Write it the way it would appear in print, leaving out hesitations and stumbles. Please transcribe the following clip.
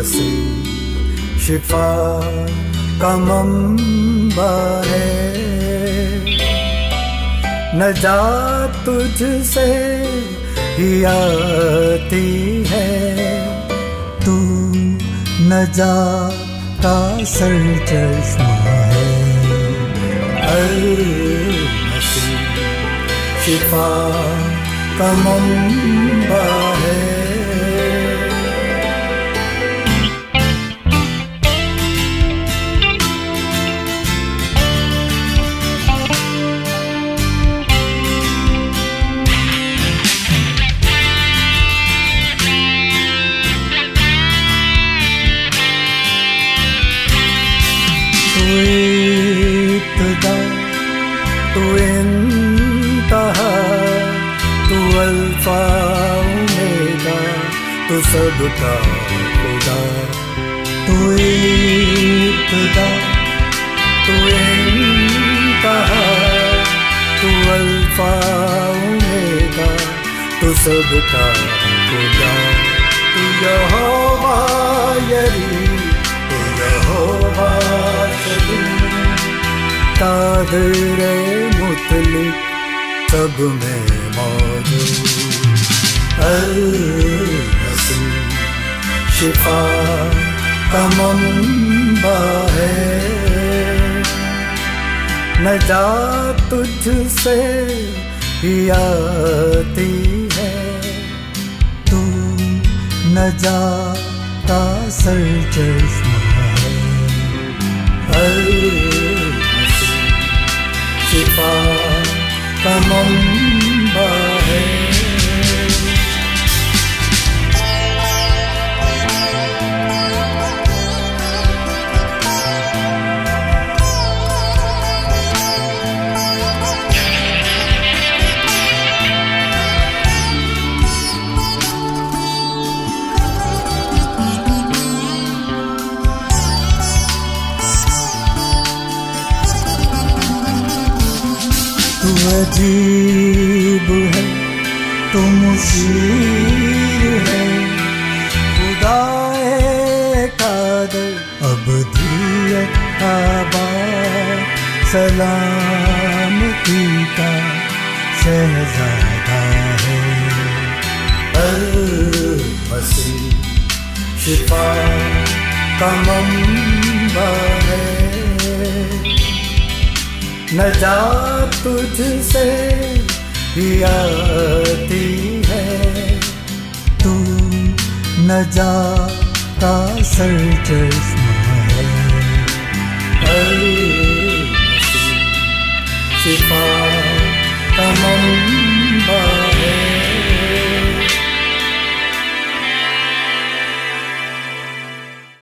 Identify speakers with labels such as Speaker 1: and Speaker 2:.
Speaker 1: हसी शिफा का मंबा है। नजात तुझसे ही आती है, तू नजात का सरचश्मा है। हसी शिफा का मंबा है। तू इब्तिदा, तू इंतहा, तू अल्फा ओमेगा, तू सबका खुदा। तू इब्तिदा, तू इंतहा, तू अल्फा ओमेगा, तू सबका खुदा। तू यहोवा यरी, तू यहोवा कादिरे मुतलिक सब में मौजूद। हसी शिफा का मंबा है। नजात तुझसे ही आती है, तू नजात का सरचश्मा है। शिफा का मंबा है। तू अजीब है, तू मुशीर है, खुदाए कादर अबदियत आबाद, सलामती का शहजादा है। मसीह शिफा का मंबा है। नजात तुझसे ही आती है, तू नजात का सरचश्मा